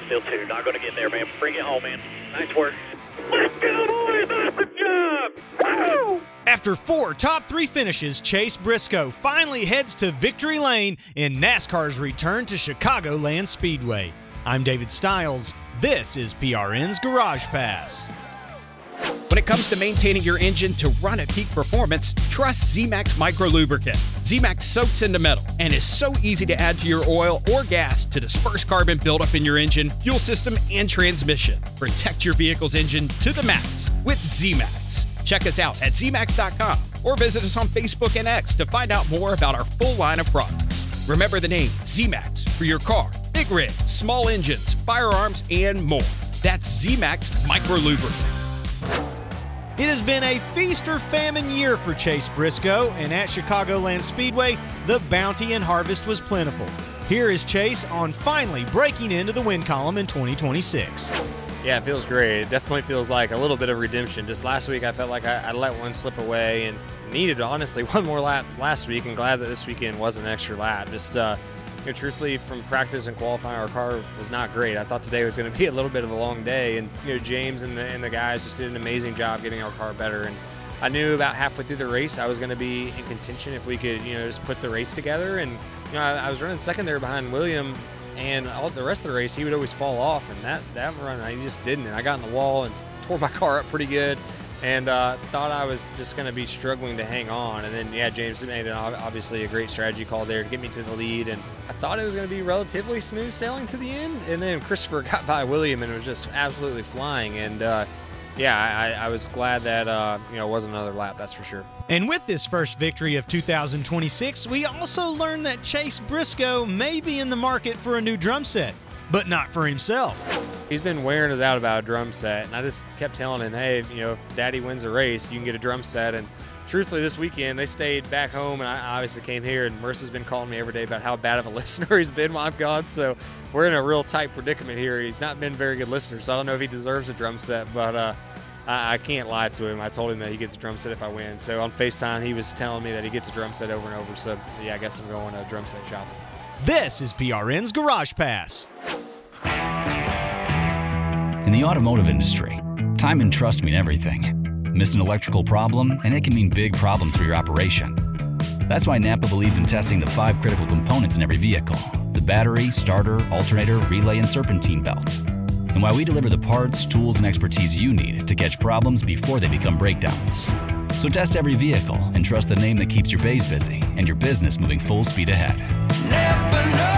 Still 2. Not going to get there, man. Bring it home, man. Nice work. Let's go, boys. Awesome job. Woo! After 4 top 3 finishes, Chase Briscoe finally heads to victory lane in NASCAR's return to Chicagoland Speedway. I'm David Stiles. This is PRN's Garage Pass. When it comes to maintaining your engine to run at peak performance, trust Z-Max Micro Lubricant. Z-Max soaks into metal and is so easy to add to your oil or gas to disperse carbon buildup in your engine, fuel system, and transmission. Protect your vehicle's engine to the max with Z-Max. Check us out at zmax.com or visit us on Facebook and X to find out more about our full line of products. Remember the name Z-Max for your car, big rigs, small engines, firearms, and more. That's Z-Max Micro Lubricant. It has been a feast or famine year for Chase Briscoe, and at Chicagoland Speedway, the bounty and harvest was plentiful. Here is Chase on finally breaking into the win column in 2026. Yeah, it feels great. It definitely feels like a little bit of redemption. Just last week, I felt like I let one slip away and needed, honestly, one more lap last week, and glad that this weekend was an extra lap. Just, truthfully, from practice and qualifying, our car was not great. I thought today was going to be a little bit of a long day, and James and the guys just did an amazing job getting our car better. And I knew about halfway through the race I was going to be in contention if we could, just put the race together. And I was running second there behind William, and all the rest of the race he would always fall off. And that run, he just didn't. And I got in the wall and tore my car up pretty good. And thought I was just going to be struggling to hang on. And then, James made obviously a great strategy call there to get me to the lead. And I thought it was going to be relatively smooth sailing to the end. And then Christopher got by William and was just absolutely flying. And, I was glad that, it wasn't another lap, that's for sure. And with this first victory of 2026, we also learned that Chase Briscoe may be in the market for a new drum set, but not for himself. He's been wearing us out about a drum set, and I just kept telling him, hey, if Daddy wins a race, you can get a drum set. And truthfully, this weekend, they stayed back home, and I obviously came here, and Marissa's been calling me every day about how bad of a listener he's been while I've gone, so we're in a real tight predicament here. He's not been a very good listener, so I don't know if he deserves a drum set, but I can't lie to him. I told him that he gets a drum set if I win. So on FaceTime, he was telling me that he gets a drum set over and over, so I guess I'm going to drum set shopping. This is PRN's Garage Pass. In the automotive industry, time and trust mean everything. Miss an electrical problem, and it can mean big problems for your operation. That's why Napa believes in testing the 5 critical components in every vehicle: the battery, starter, alternator, relay, and serpentine belt. And why we deliver the parts, tools, and expertise you need to catch problems before they become breakdowns. So test every vehicle and trust the name that keeps your bays busy and your business moving full speed ahead. Napa knows.